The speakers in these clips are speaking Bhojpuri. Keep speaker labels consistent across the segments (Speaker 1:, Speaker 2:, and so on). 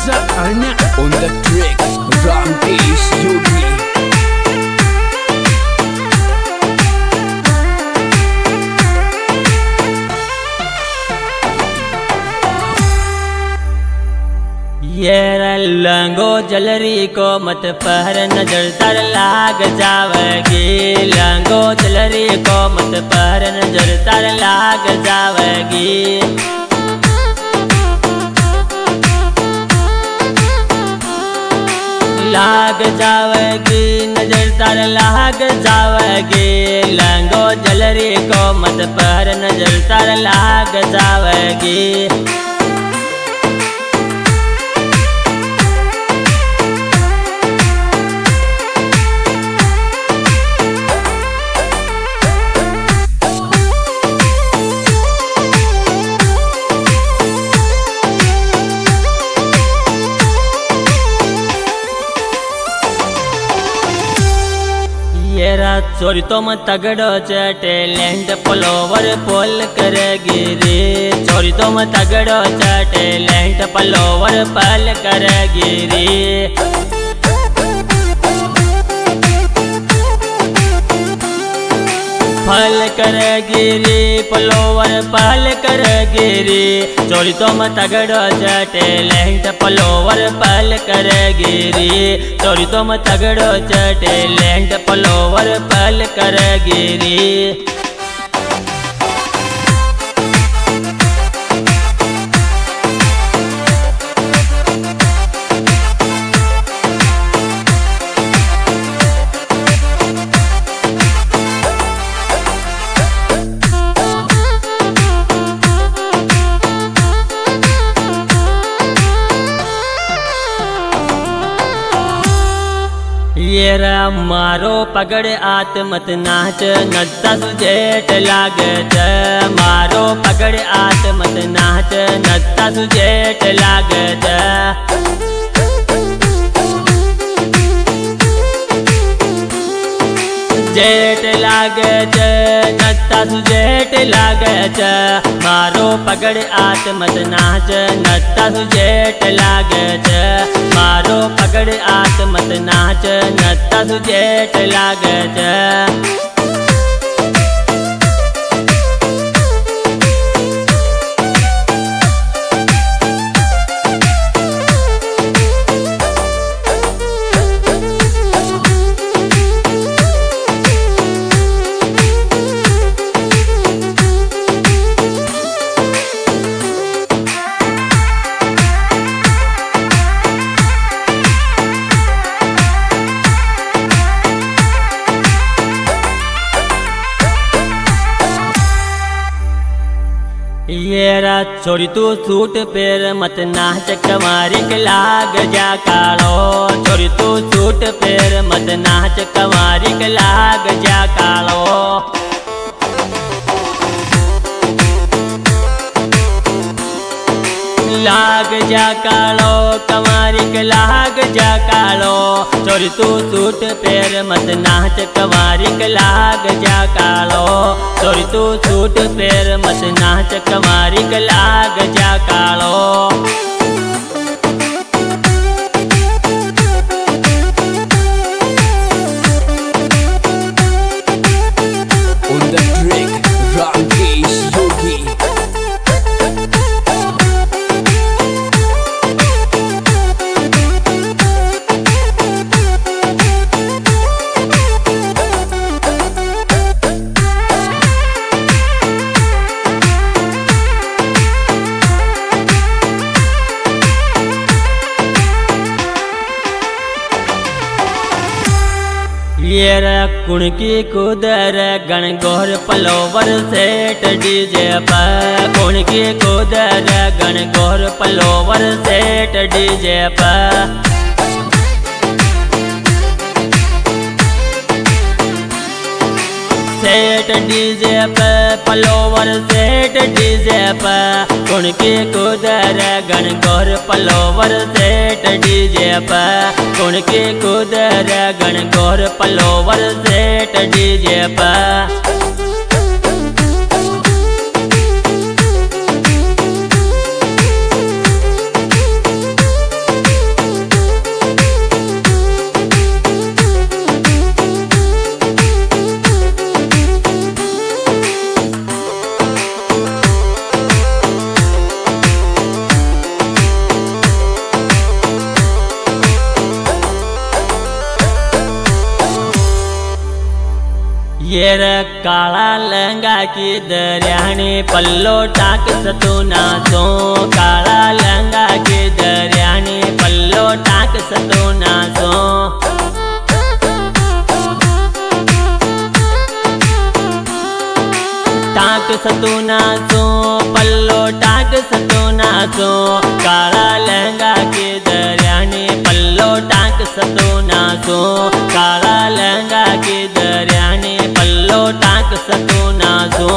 Speaker 1: Raza Arna on the track, Ramesh Yogi.
Speaker 2: ये लंगो जलरी को मत पर नजर तर लाग जावेगी। लंगो जलरी को मत पर नजर तर लाग जावेगी। लाग जावेगी नजर तर लाग जावेगी। लंगो जलरी को मत पर नजर तर लाग जावेगी। चोरी तो मत तगड़ो टैलेंट पलोवर पोल करेगी रे। चोरी तो मत तगड़ो टैलेंट पलोवर पल करेगी रे। पल करेगी रे पलोवर पल करेगी रे। चोरी तो मत तगड़ो टैलेंट पलोवर पल करेगी रे। चोरी तो मत तगड़ो टैलेंट पलोवर पल करेगी रे। ये मारो पकड़ आत मत नाच नचता सुजेट लागत। मारो पकड़ आत मत नाच नचता सुजेट लागत। जेट लागत नचता सुजेट लागत। मारो पकड़ आत मत नाच नचता सुजेट लागत। मारो पकड़ आत मत नाच नचता सुजेट लागत। छोरी तू सूट पेर मत नाच कमारी के लाग जा कालो। छोरी तू सूट पेर मत नाच कमारी के लाग जा कालो। लाग जा कालो कमारी के लाग जा कालो। छोरी तू सूट पेर मत नाच कमारी के लाग जा कालो। छोरी तू सूट पेर मत नाच कमारी के लाग जा कालो।
Speaker 1: On the track, Ramesh Yogi.
Speaker 2: ये कुणकी कुदर गणगौर पलोवर सेट डीजे पर। कुणकी कुदर गणगौर पलोवर सेट डीजे पर। सेट डीजे पे पलोवर सेट डीजे पे। कुणकी कुदर गणगौर पलोवर सेट डीजे पे। कुणकी कुदर गणगौर पलोवर सेट डीजे पे। ये रे काला लहंगा की दरियानी पल्लो टाक सतु नाचो, काला लहंगा की दरियानी पल्लो टाक सतु नाचो। टाक सतु नाचो पल्लो टाक सतु नाचो, काला लहंगा की दरियानी पल्लो टाक सतु नाचो, काला लहंगा की दरियानी पल्लो टाक सतु नाचो।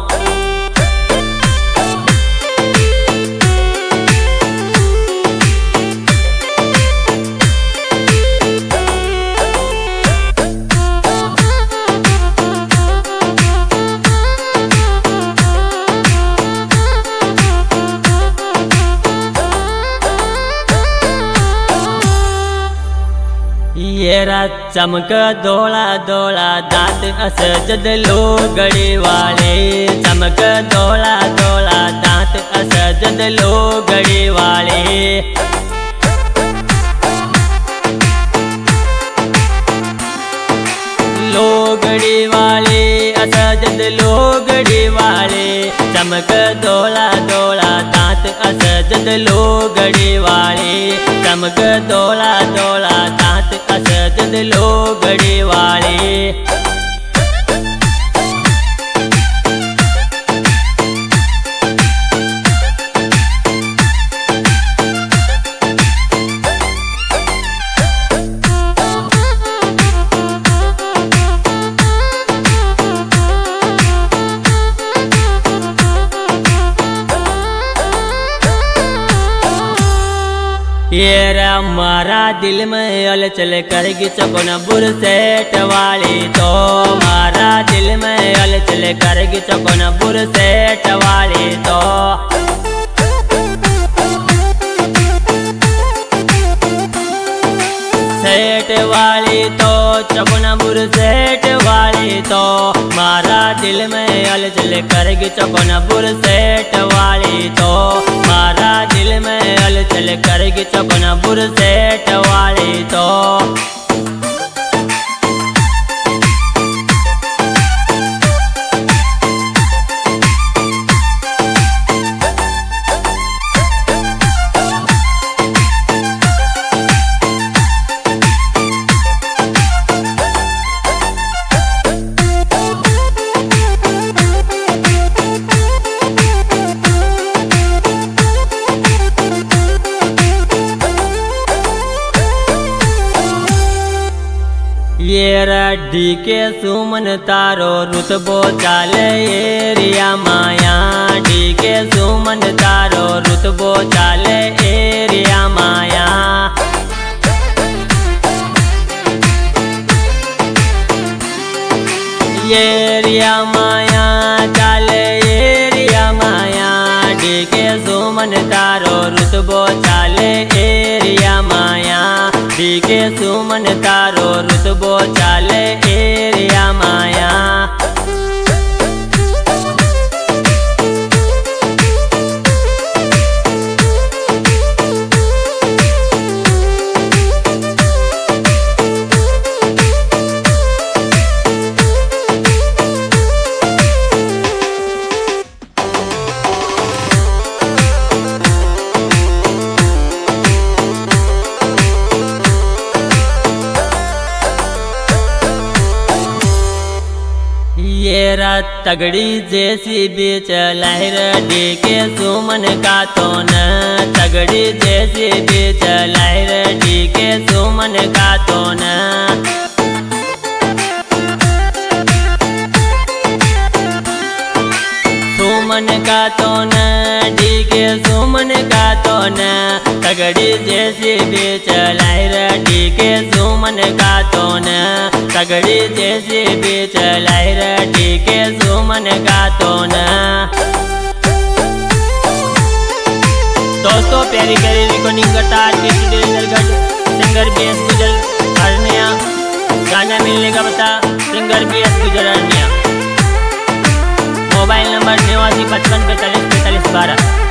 Speaker 2: येरा चमक धोला धोला दांत असजद लोगड़ी वाले, चमक धोला धोला दांत असजद लोगड़ी वाले। लोगड़ी वाले असजद लोगड़ी वाले, चमक धोला धोला दांत असजद लोगड़ी वाले, चमक धोला धोला दांत असजद लोगड़ी वाले। येरा मारा दिल में हलचल करेगी चकोन बुरसेट वाली तो, मारा दिल में हलचल करेगी चकोन बुरसेट वाली तो। सेट वाली तो चकोन बुरसेट वाली तो, मारा दिल में हलचल करेगी चकोन बुरसेट वाली तो, मारा दिल में हलचल करेगी चकोन बुरसेट वाली तो। येरा डी के सुमन तारो रुतबो चाले एरिया माया, डी के सुमन तारो रुतबो चाले एरिया माया। एरिया माया चाले एरिया माया, डी के सुमन तारो रुतबो चाले एरिया माया, डी के सुमन तारो रुतबो चाले एरिया माया। येरा तगड़ी जैसी बीच लहर डी के सुमन का तो न, तगड़ी जैसी बीच लहर डी के सुमन का तो न। सुमन का तो न डी के सुमन का तो न, तगड़ी जैसी बीच लहर डी के सुमन का तो न, तगड़ी जैसी बीच लहर डी के सुमन का तो न। दोस्तों प्यारी करी रिकॉर्डिंग करता artist singer BS Gujar Harniya, गाना मिलने का पता singer BS Gujar Harniya. Mobile number 8955454512।